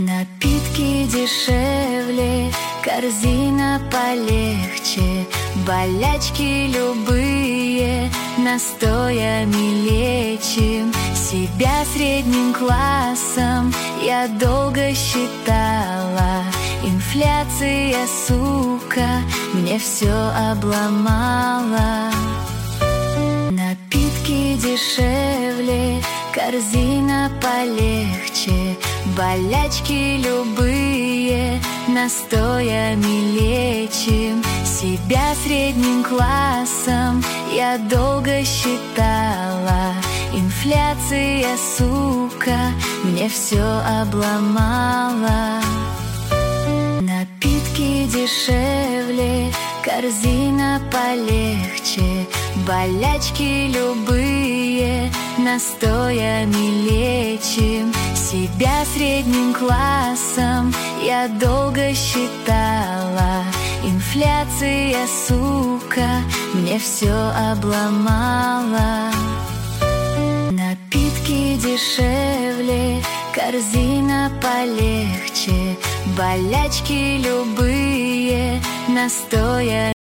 Напитки дешевле, корзина полегче, болячки любые настоями лечим. Себя средним классом я долго считала. Инфляция, сука, мне все обломала. Напитки дешевле, корзина полегче, болячки любые настоями лечим. Себя средним классом я долго считала. Инфляция, сука, мне все обломала. Напитки дешевле, корзина полегче, болячки любые настоями лечим. Себя средним классом я долго считала. Инфляция, сука, мне все обломала. Напитки дешевле, корзина полегче, болячки любые настоями